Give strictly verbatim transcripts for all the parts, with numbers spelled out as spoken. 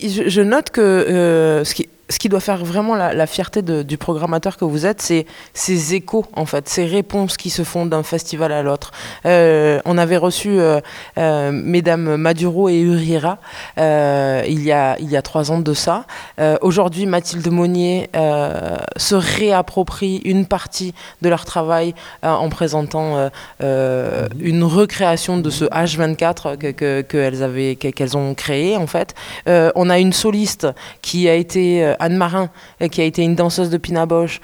je, je note que euh, ce qui ce qui doit faire vraiment la, la fierté de, du programmateur que vous êtes, c'est ces échos, en fait, ces réponses qui se font d'un festival à l'autre. Euh, on avait reçu euh, euh, mesdames Maduro et Uriera euh, il, y a, il y a trois ans de ça. Euh, aujourd'hui, Mathilde Monnier euh, se réapproprie une partie de leur travail euh, en présentant euh, euh, une recréation de ce H vingt-quatre que, que, que elles avaient, que, qu'elles ont créé, en fait. Euh, on a une soliste qui a été... Euh, Anne Marin, qui a été une danseuse de Pina Bausch.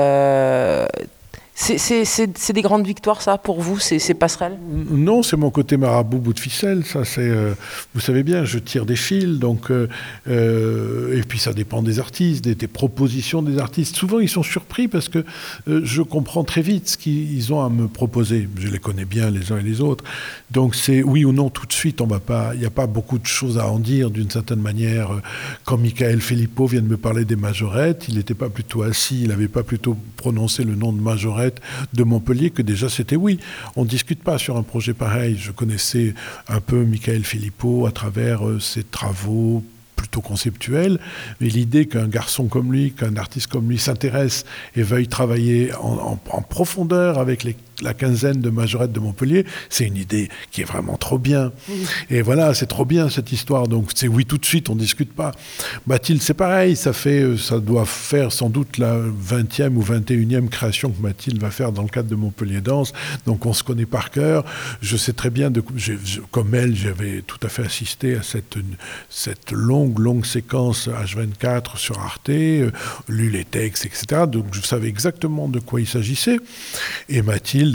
Euh, c'est, c'est, c'est, c'est des grandes victoires, ça, pour vous, ces, ces passerelles? Non, c'est mon côté marabout bout de ficelle. Ça, c'est, euh, vous savez bien, je tire des fils, donc, euh, euh, et puis ça dépend des artistes, des, des propositions des artistes. Souvent, ils sont surpris parce que euh, je comprends très vite ce qu'ils ont à me proposer. Je les connais bien les uns et les autres. Donc, c'est oui ou non tout de suite. On va pas, il n'y a pas beaucoup de choses à en dire d'une certaine manière. Quand Michael Filippo vient de me parler des majorettes, il n'était pas plutôt assis, il n'avait pas plutôt prononcé le nom de majorette de Montpellier que déjà c'était oui. On ne discute pas sur un projet pareil. Je connaissais un peu Michael Filippo à travers euh, ses travaux plutôt conceptuels, mais l'idée qu'un garçon comme lui, qu'un artiste comme lui s'intéresse et veuille travailler en, en, en profondeur avec les la quinzaine de majorettes de Montpellier, c'est une idée qui est vraiment trop bien. Oui. Et voilà, c'est trop bien cette histoire. Donc c'est oui tout de suite, on ne discute pas. Mathilde, c'est pareil, ça, fait, ça doit faire sans doute la vingtième ou vingt et unième création que Mathilde va faire dans le cadre de Montpellier Danse. Donc on se connaît par cœur. Je sais très bien, de, je, je, comme elle, j'avais tout à fait assisté à cette, cette longue, longue séquence H vingt-quatre sur Arte, euh, lu les textes, et cetera. Donc je savais exactement de quoi il s'agissait. Et Mathilde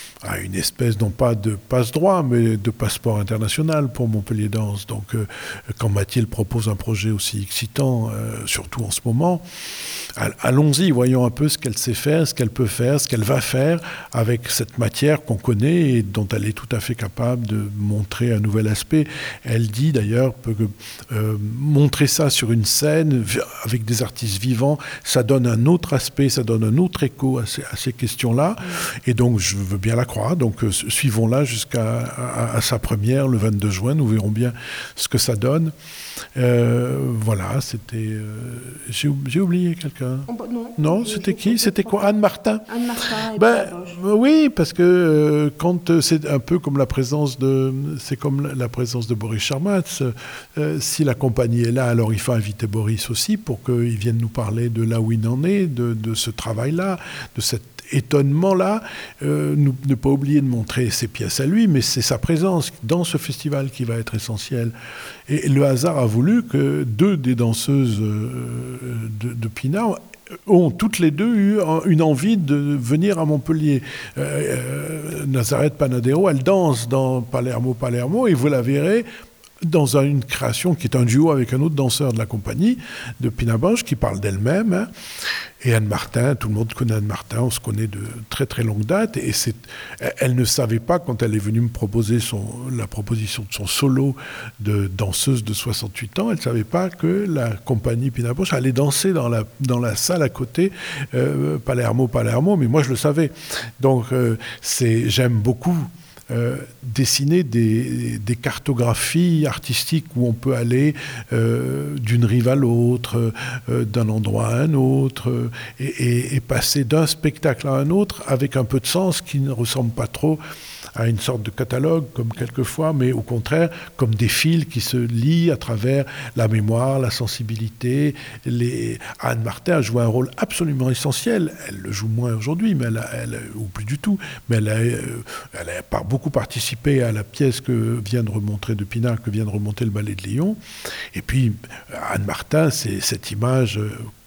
a une espèce, non pas de passe-droit, mais de passeport international pour Montpellier Danse. Donc, euh, quand Mathilde propose un projet aussi excitant, euh, surtout en ce moment, allons-y, voyons un peu ce qu'elle sait faire, ce qu'elle peut faire, ce qu'elle va faire avec cette matière qu'on connaît et dont elle est tout à fait capable de montrer un nouvel aspect. Elle dit d'ailleurs que euh, montrer ça sur une scène avec des artistes vivants, ça donne un autre aspect, ça donne un autre écho à ces, à ces questions-là. Et donc, je veux bien la croire. Donc, euh, suivons-la jusqu'à à, à sa première, le vingt-deux juin. Nous verrons bien ce que ça donne. Euh, voilà, c'était... Euh, j'ai, j'ai oublié quelqu'un. Oh, bah non, non c'était qui? C'était quoi? Anne Martin? Anne Martin et ben, oui, parce que euh, quand euh, c'est un peu comme la présence de... C'est comme la, la présence de Boris Charmatz. Euh, si la compagnie est là, alors il faut inviter Boris aussi pour qu'il vienne nous parler de là où il en est, de, de ce travail-là, de cet étonnement-là, euh, nous, ne pas oublier de montrer ses pièces à lui, mais c'est sa présence dans ce festival qui va être essentielle. Et le hasard a voulu que deux des danseuses euh, de, de Pina ont toutes les deux eu une envie de venir à Montpellier. Euh, euh, Nazareth Panadero, elle danse dans Palermo, Palermo, et vous la verrez dans une création qui est un duo avec un autre danseur de la compagnie, de Pina Bausch, qui parle d'elle-même. Hein. Et Anne Martin, tout le monde connaît Anne Martin, on se connaît de très très longue date. Et c'est, elle ne savait pas, quand elle est venue me proposer son, la proposition de son solo de danseuse de soixante-huit ans, elle ne savait pas que la compagnie Pina Bausch allait danser dans la, dans la salle à côté, euh, Palermo, Palermo, mais moi je le savais. Donc euh, c'est, j'aime beaucoup Euh, dessiner des, des cartographies artistiques où on peut aller euh, d'une rive à l'autre, euh, d'un endroit à un autre, euh, et, et, et passer d'un spectacle à un autre avec un peu de sens qui ne ressemble pas trop à une sorte de catalogue, comme quelquefois, mais au contraire, comme des fils qui se lient à travers la mémoire, la sensibilité. Les... Anne Martin a joué un rôle absolument essentiel. Elle le joue moins aujourd'hui, mais elle, a, elle ou plus du tout, mais elle a, elle a beaucoup participé à la pièce que vient de remontrer de Pina, que vient de remonter le Ballet de Lyon. Et puis, Anne Martin, c'est cette image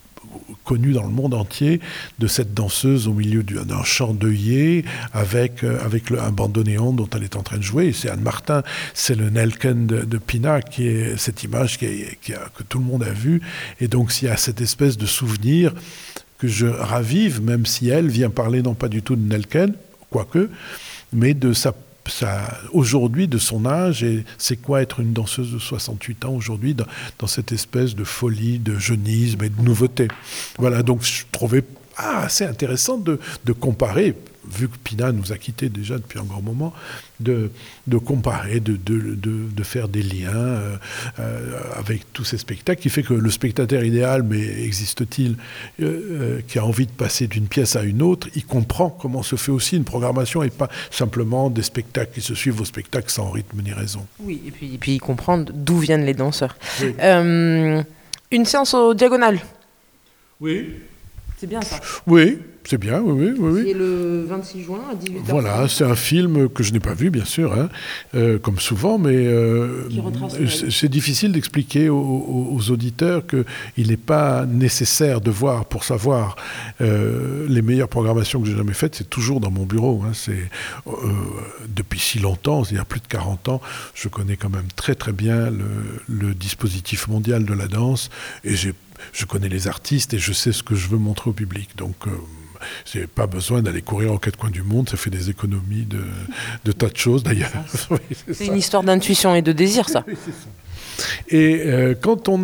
connue dans le monde entier de cette danseuse au milieu d'un champ d'œillets avec, euh, avec le, un bandoneon dont elle est en train de jouer. Et c'est Anne Martin, c'est le Nelken de, de Pina, qui est cette image qui est, qui a, que tout le monde a vue. Et donc, s'il y a cette espèce de souvenir que je ravive, même si elle vient parler non pas du tout de Nelken, quoique, mais de sa Ça, aujourd'hui, de son âge, et c'est quoi être une danseuse de soixante-huit ans aujourd'hui dans, dans cette espèce de folie, de jeunisme et de nouveauté. Voilà, donc je trouvais ah, c'est intéressant de, de comparer, vu que Pina nous a quittés déjà depuis un grand moment, de, de comparer, de, de, de, de faire des liens euh, euh, avec tous ces spectacles, qui fait que le spectateur idéal, mais existe-t-il, euh, euh, qui a envie de passer d'une pièce à une autre, il comprend comment se fait aussi une programmation et pas simplement des spectacles qui se suivent aux spectacles sans rythme ni raison. Oui, et puis, et puis il comprend d'où viennent les danseurs. Oui. Euh, une séance au Diagonale. Oui. C'est bien ça. Oui, c'est bien, oui, oui, oui. C'est le vingt-six juin à dix-huit heures. Voilà, c'est un film que je n'ai pas vu, bien sûr, hein, euh, comme souvent, mais euh, c'est, c'est difficile d'expliquer aux, aux, aux auditeurs qu'il n'est pas nécessaire de voir pour savoir. Euh, les meilleures programmations que j'ai jamais faites, c'est toujours dans mon bureau. Hein, c'est, euh, depuis si longtemps, il y a plus de quarante ans, je connais quand même très très bien le, le dispositif mondial de la danse, et j'ai Je connais les artistes et je sais ce que je veux montrer au public. Donc, euh, j'ai pas besoin d'aller courir aux quatre coins du monde. Ça fait des économies de, de tas de choses, d'ailleurs. Oui, c'est c'est une histoire d'intuition et de désir, ça. Oui, c'est ça. Et euh, quand on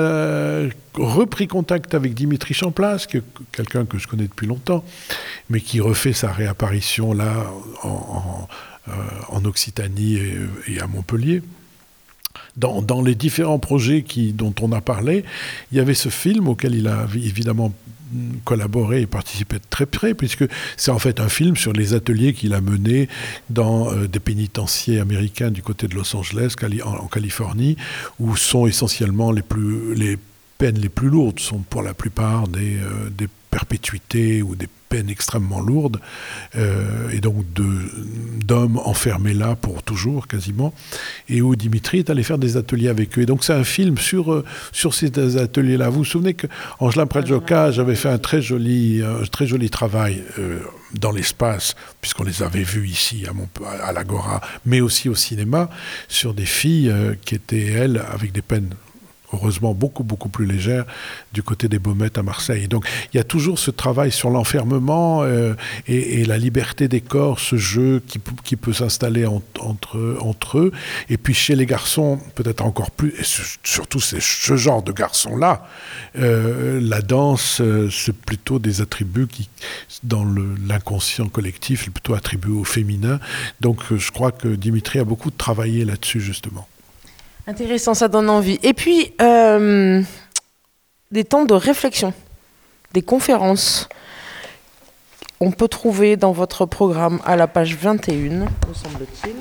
a repris contact avec Dimitri Champlas, qui est quelqu'un que je connais depuis longtemps, mais qui refait sa réapparition là, en, en, euh, en Occitanie et, et à Montpellier, Dans, dans les différents projets qui, dont on a parlé, il y avait ce film auquel il a évidemment collaboré et participé de très près, puisque c'est en fait un film sur les ateliers qu'il a menés dans euh, des pénitenciers américains du côté de Los Angeles, Cali- en, en Californie, où sont essentiellement les, plus, les peines les plus lourdes, sont pour la plupart des, euh, des perpétuités ou des peines extrêmement lourdes, euh, et donc de, d'hommes enfermés là pour toujours quasiment, et où Dimitri est allé faire des ateliers avec eux. Et donc c'est un film sur, euh, sur ces ateliers-là. Vous vous souvenez qu'Angela Predjoka, j'avais fait un très joli, un très joli travail euh, dans l'espace, puisqu'on les avait vus ici à, Mont- à l'Agora, mais aussi au cinéma, sur des filles euh, qui étaient, elles, avec des peines heureusement beaucoup, beaucoup plus légère, du côté des Baumettes à Marseille. Donc, il y a toujours ce travail sur l'enfermement euh, et, et la liberté des corps, ce jeu qui, qui peut s'installer en, entre, entre eux. Et puis, chez les garçons, peut-être encore plus, et surtout c'est ce genre de garçons-là, euh, la danse, euh, c'est plutôt des attributs qui, dans le, l'inconscient collectif, plutôt attribués au féminin. Donc, je crois que Dimitri a beaucoup travaillé là-dessus, justement. Intéressant, ça donne envie. Et puis, euh, des temps de réflexion, des conférences. On peut trouver dans votre programme à la page vingt et un, me semble-t-il.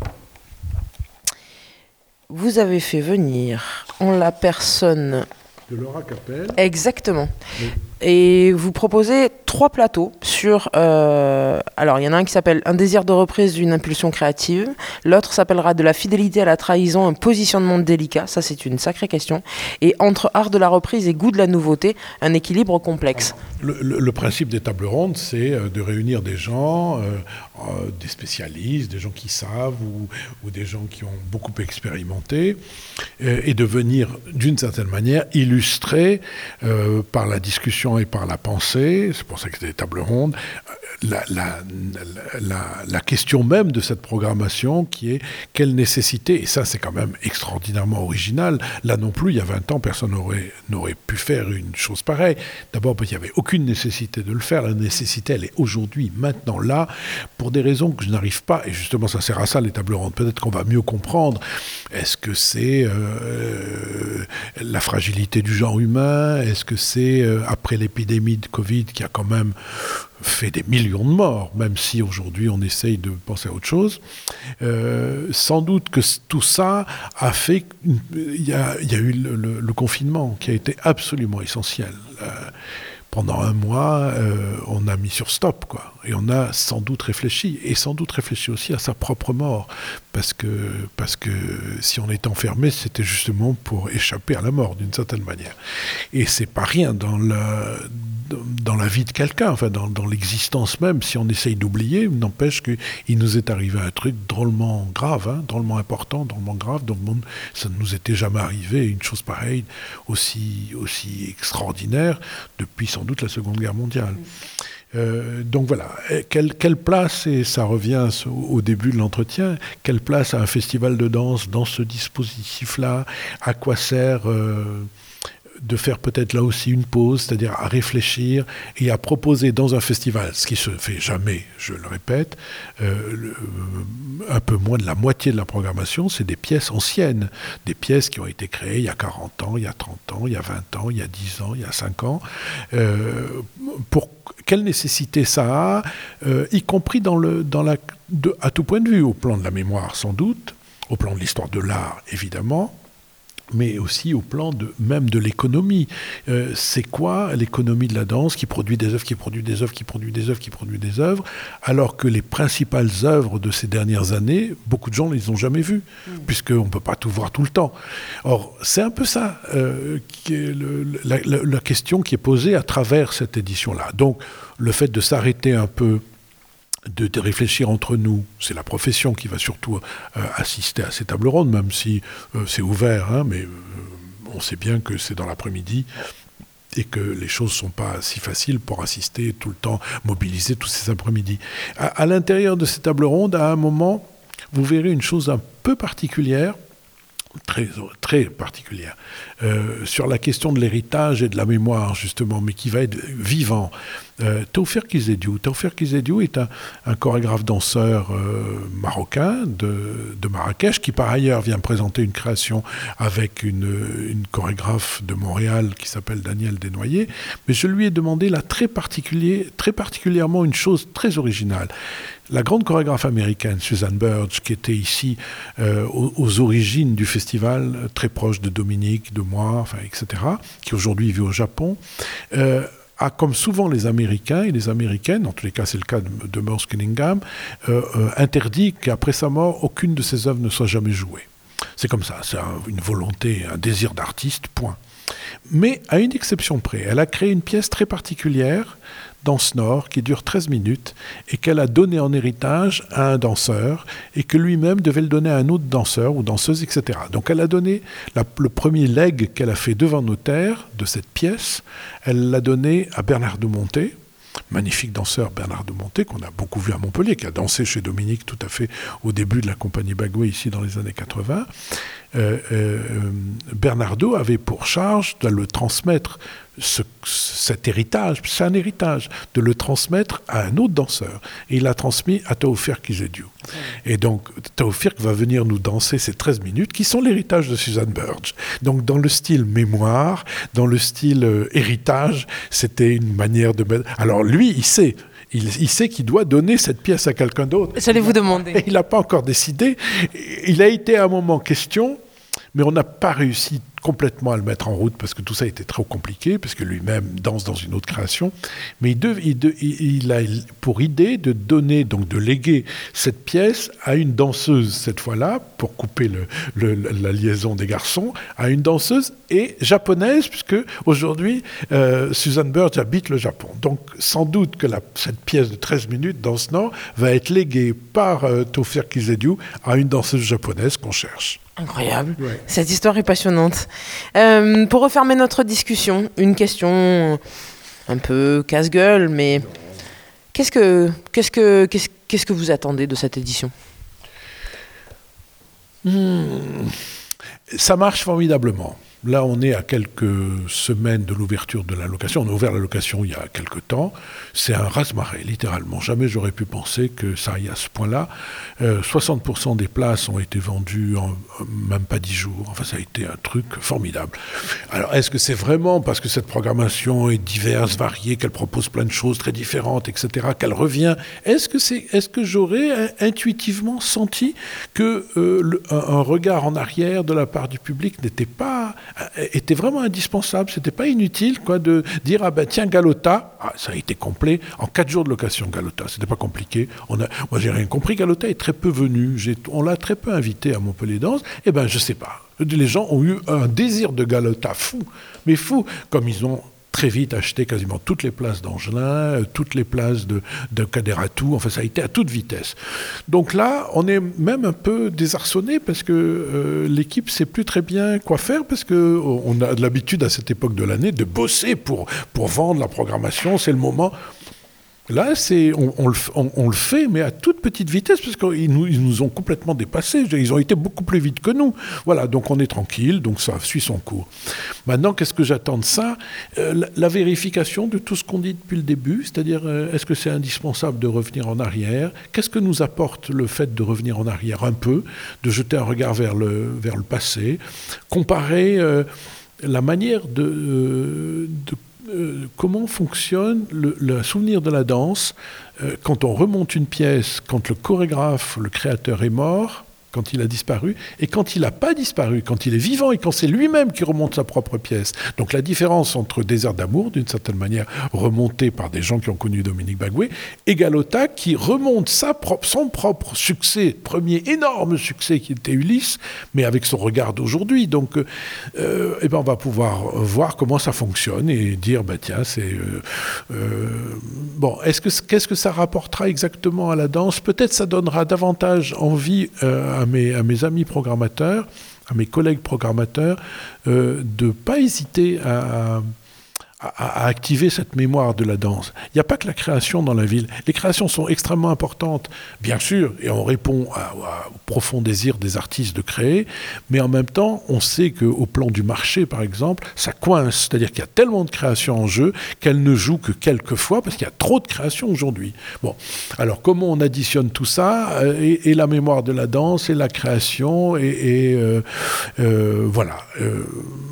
Vous avez fait venir en la personne... De Laura Capel. Exactement. Oui. Et vous proposez trois plateaux sur... Euh, alors, il y en a un qui s'appelle « Un désir de reprise d'une impulsion créative ». L'autre s'appellera « De la fidélité à la trahison, un positionnement délicat ». Ça, c'est une sacrée question. Et « Entre art de la reprise et goût de la nouveauté, un équilibre complexe ». Le, le, le principe des tables rondes, c'est de réunir des gens, euh, euh, des spécialistes, des gens qui savent ou, ou des gens qui ont beaucoup expérimenté, euh, et de venir, d'une certaine manière, illustrer euh, par la discussion et par la pensée, c'est pour ça que c'est des tables rondes, la, la, la, la question même de cette programmation qui est quelle nécessité, et ça c'est quand même extraordinairement original, là non plus il y a vingt ans personne n'aurait, n'aurait pu faire une chose pareille, d'abord parce qu'il n'y avait aucune nécessité de le faire, la nécessité elle est aujourd'hui, maintenant, là, pour des raisons que je n'arrive pas, et justement ça sert à ça les tables rondes, peut-être qu'on va mieux comprendre, est-ce que c'est euh, la fragilité du genre humain, est-ce que c'est euh, après l'épidémie de Covid qui a quand même fait des millions de morts, même si aujourd'hui on essaye de penser à autre chose. Euh, sans doute que tout ça a fait... Il y a, y a eu le, le, le confinement qui a été absolument essentiel. Euh, pendant un mois, euh, on a mis sur stop, quoi. Et on a sans doute réfléchi, et sans doute réfléchi aussi à sa propre mort. Parce que, parce que si on était enfermé, c'était justement pour échapper à la mort, d'une certaine manière. Et c'est pas rien dans la... dans la vie de quelqu'un, enfin dans, dans l'existence même, si on essaye d'oublier, n'empêche qu'il nous est arrivé un truc drôlement grave, hein, drôlement important, drôlement grave, dans le monde, ça ne nous était jamais arrivé, une chose pareille, aussi, aussi extraordinaire, depuis sans doute la Seconde Guerre mondiale. Euh, donc voilà, quelle, quelle place, et ça revient au début de l'entretien, quelle place a un festival de danse dans ce dispositif-là, à quoi sert... Euh, de faire peut-être là aussi une pause, c'est-à-dire à réfléchir et à proposer dans un festival, ce qui se fait jamais, je le répète, euh, le, un peu moins de la moitié de la programmation, c'est des pièces anciennes, des pièces qui ont été créées il y a quarante ans, il y a trente ans, il y a vingt ans, il y a dix ans, il y a cinq ans. Euh, pour quelle nécessité ça a, euh, y compris dans le, dans la, de, à tout point de vue, au plan de la mémoire sans doute, au plan de l'histoire de l'art évidemment, mais aussi au plan de, même de l'économie. Euh, c'est quoi l'économie de la danse qui produit des œuvres, qui produit des œuvres, qui produit des œuvres, qui produit des œuvres, alors que les principales œuvres de ces dernières années, beaucoup de gens ne les ont jamais vues, mmh. puisqu'on ne peut pas tout voir tout le temps. Or, c'est un peu ça, euh, qui est le, la, la, la question qui est posée à travers cette édition-là. Donc, le fait de s'arrêter un peu, De, de réfléchir entre nous, c'est la profession qui va surtout euh, assister à ces tables rondes, même si euh, c'est ouvert, hein, mais euh, on sait bien que c'est dans l'après-midi et que les choses ne sont pas si faciles pour assister tout le temps, mobiliser tous ces après-midi. À, à l'intérieur de ces tables rondes, à un moment, vous verrez une chose un peu particulière, très, très particulière, euh, sur la question de l'héritage et de la mémoire, justement, mais qui va être vivant. Euh, Taoufir Kizediou. Taoufir Kizediou est un, un chorégraphe danseur euh, marocain de, de Marrakech, qui par ailleurs vient présenter une création avec une, une chorégraphe de Montréal qui s'appelle Danielle Desnoyers. Mais je lui ai demandé là très, particulier, très particulièrement une chose très originale. La grande chorégraphe américaine Susan Burge, qui était ici euh, aux, aux origines du festival, très proche de Dominique, de moi, enfin, et cetera, qui aujourd'hui vit au Japon, euh, a, comme souvent les Américains et les Américaines, en tous les cas c'est le cas de, de Merce Cunningham, euh, euh, interdit qu'après sa mort, aucune de ses œuvres ne soit jamais jouée. C'est comme ça, c'est un, une volonté, un désir d'artiste, point. Mais à une exception près, elle a créé une pièce très particulière, Danse Nord, qui dure treize minutes et qu'elle a donné en héritage à un danseur et que lui-même devait le donner à un autre danseur ou danseuse, et cetera. Donc elle a donné la, le premier leg qu'elle a fait devant notaire de cette pièce, elle l'a donné à Bernard de Monté, magnifique danseur Bernard de Monté, qu'on a beaucoup vu à Montpellier, qui a dansé chez Dominique tout à fait au début de la compagnie Bagoué, ici dans les années quatre-vingts. Euh, euh, Bernardo avait pour charge de le transmettre, ce, cet héritage, c'est un héritage, de le transmettre à un autre danseur. Et il l'a transmis à Taoufir Kizediou. Mmh. Et donc, Taoufir va venir nous danser ces treize minutes, qui sont l'héritage de Susan Burge. Donc, dans le style mémoire, dans le style euh, héritage, c'était une manière de... Alors, lui, il sait... Il, il sait qu'il doit donner cette pièce à quelqu'un d'autre. J'allais vous demander. Et il n'a pas encore décidé. Il a été à un moment question, mais on n'a pas réussi complètement à le mettre en route parce que tout ça était trop compliqué, parce que lui-même danse dans une autre création. Mais il, de, il, de, il a pour idée de donner, donc de léguer cette pièce à une danseuse, cette fois-là, pour couper le, le, la liaison des garçons, à une danseuse et japonaise, puisque aujourd'hui, euh, Susan Burge habite le Japon. Donc, sans doute que la, cette pièce de treize minutes, Danse Nord, va être léguée par euh, Taoufir Kizediou à une danseuse japonaise qu'on cherche. Incroyable. Ouais. Cette histoire est passionnante. Euh, pour refermer notre discussion, une question un peu casse-gueule, mais qu'est-ce que, qu'est-ce que, qu'est-ce, qu'est-ce que vous attendez de cette édition ? mmh. Ça marche formidablement. Là, on est à quelques semaines de l'ouverture de la location. On a ouvert la location il y a quelques temps. C'est un raz-de-marée, littéralement. Jamais j'aurais pu penser que ça aille à ce point-là. Euh, soixante pour cent des places ont été vendues en même pas dix jours. Enfin, ça a été un truc formidable. Alors, est-ce que c'est vraiment parce que cette programmation est diverse, variée, qu'elle propose plein de choses très différentes, et cetera, qu'elle revient ? Est-ce que, c'est, est-ce que j'aurais intuitivement senti que euh, le, un, un regard en arrière de la part du public n'était pas... était vraiment indispensable, c'était pas inutile quoi, de dire ah ben tiens Galota, ah, ça a été complet en quatre jours de location Galota, c'était pas compliqué. On a, moi j'ai rien compris, Galota est très peu venu, j'ai, on l'a très peu invité à Montpellier Danse, et ben je sais pas. Les gens ont eu un désir de Galota fou, mais fou, comme ils ont très vite acheté quasiment toutes les places d'Angelin, toutes les places de, de Kaderatou, enfin ça a été à toute vitesse. Donc là, on est même un peu désarçonné parce que euh, l'équipe ne sait plus très bien quoi faire parce qu'on a l'habitude à cette époque de l'année de bosser pour, pour vendre la programmation, c'est le moment... Là, c'est, on, on, le, on, on le fait, mais à toute petite vitesse, parce qu'ils nous, ils nous ont complètement dépassés. Ils ont été beaucoup plus vite que nous. Voilà, donc on est tranquille, donc ça suit son cours. Maintenant, qu'est-ce que j'attends de ça ? euh, la, la vérification de tout ce qu'on dit depuis le début, c'est-à-dire, euh, est-ce que c'est indispensable de revenir en arrière ? Qu'est-ce que nous apporte le fait de revenir en arrière un peu, de jeter un regard vers le, vers le passé, comparer euh, la manière de... Euh, de Euh, comment fonctionne le, le souvenir de la danse euh, quand on remonte une pièce, quand le chorégraphe, le créateur est mort, quand il a disparu, et quand il n'a pas disparu, quand il est vivant et quand c'est lui-même qui remonte sa propre pièce. Donc la différence entre Désert d'amour, d'une certaine manière remonté par des gens qui ont connu Dominique Bagué, et Galota qui remonte sa propre, son propre succès, premier énorme succès qui était Ulysse, mais avec son regard d'aujourd'hui. Donc euh, eh ben on va pouvoir voir comment ça fonctionne et dire, bah, tiens, c'est... Euh, euh, bon, est-ce que, qu'est-ce que ça rapportera exactement à la danse ? Peut-être ça donnera davantage envie euh, À mes, à mes amis programmateurs, à mes collègues programmateurs, euh, de ne pas hésiter à, à, à activer cette mémoire de la danse. Il n'y a pas que la création dans la ville. Les créations sont extrêmement importantes, bien sûr, et on répond à, à, au profond désir des artistes de créer, mais en même temps, on sait qu'au plan du marché, par exemple, ça coince. C'est-à-dire qu'il y a tellement de créations en jeu qu'elles ne jouent que quelques fois, parce qu'il y a trop de créations aujourd'hui. Bon, alors comment on additionne tout ça, et, et la mémoire de la danse, et la création, et, et euh, euh, voilà... Euh,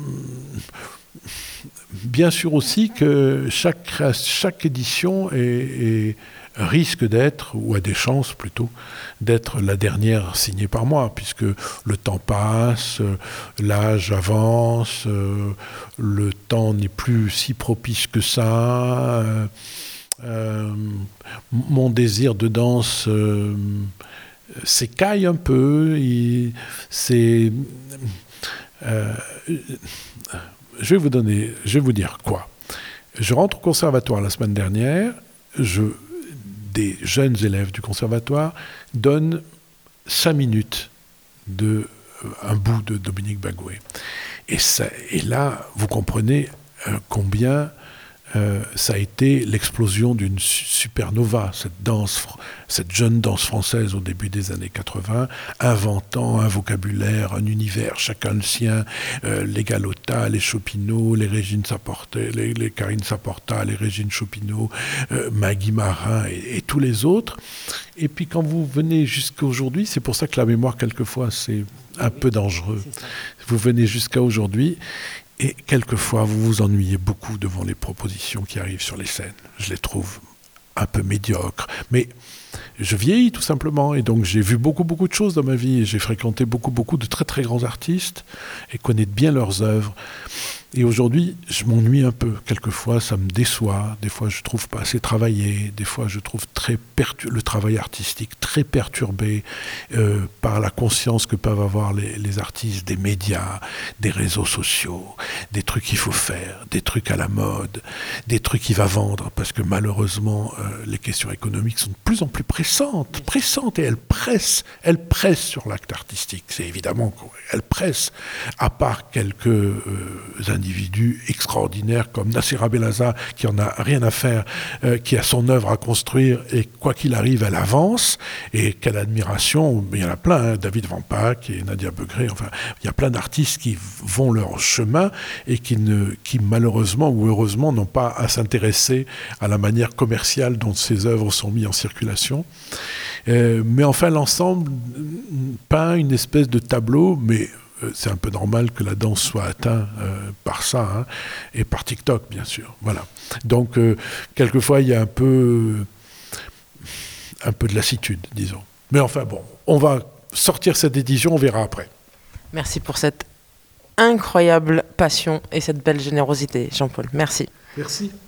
Bien sûr aussi que chaque, chaque édition est, est, risque d'être, ou a des chances plutôt, d'être la dernière signée par moi, puisque le temps passe, l'âge avance, le temps n'est plus si propice que ça. Euh, mon désir de danse euh, s'écaille un peu. Il, c'est... Euh, Je vais vous donner, je vais vous dire quoi. Je rentre au conservatoire la semaine dernière, je, des jeunes élèves du conservatoire donnent cinq minutes de euh, un bout de Dominique Bagué. Et, ça, et là, vous comprenez euh, combien euh, ça a été l'explosion d'une supernova, cette danse, cette jeune danse française au début des années quatre-vingts, inventant un vocabulaire, un univers, chacun le sien, euh, les Galota, les Chopinot, les Régine Saporta, les, les Karine Saporta, les Régine Chopinot, euh, Maggie Marin et, et tous les autres. Et puis quand vous venez jusqu'à aujourd'hui, c'est pour ça que la mémoire, quelquefois, c'est un peu dangereux. Vous venez jusqu'à aujourd'hui, et quelquefois, vous vous ennuyez beaucoup devant les propositions qui arrivent sur les scènes. Je les trouve un peu médiocres. Mais je vieillis tout simplement, et donc j'ai vu beaucoup, beaucoup de choses dans ma vie, et j'ai fréquenté beaucoup, beaucoup de très, très grands artistes, et connais bien leurs œuvres. Et aujourd'hui, je m'ennuie un peu. Quelquefois, ça me déçoit. Des fois, je trouve pas assez travaillé. Des fois, je trouve très pertur- le travail artistique très perturbé euh, par la conscience que peuvent avoir les, les artistes des médias, des réseaux sociaux, des trucs qu'il faut faire, des trucs à la mode, des trucs qui va vendre. Parce que malheureusement, euh, les questions économiques sont de plus en plus pressantes, pressantes, et elles pressent, elles pressent sur l'acte artistique. C'est évidemment qu'elles pressent, à part quelques euh, individus extraordinaires comme Nassira Bellaza, qui en a rien à faire, euh, qui a son œuvre à construire, et quoi qu'il arrive, elle avance, et quelle admiration. Il y en a plein, hein, David Van Pack et Nadia Begré, enfin, il y a plein d'artistes qui vont leur chemin et qui, ne, qui malheureusement ou heureusement n'ont pas à s'intéresser à la manière commerciale dont ces œuvres sont mises en circulation. Euh, mais enfin, l'ensemble peint une espèce de tableau, mais c'est un peu normal que la danse soit atteinte euh, par ça, hein, et par TikTok, bien sûr. Voilà. Donc, euh, quelquefois, il y a un peu, un peu de lassitude, disons. Mais enfin, bon, on va sortir cette édition, on verra après. Merci pour cette incroyable passion et cette belle générosité, Jean-Paul. Merci. Merci.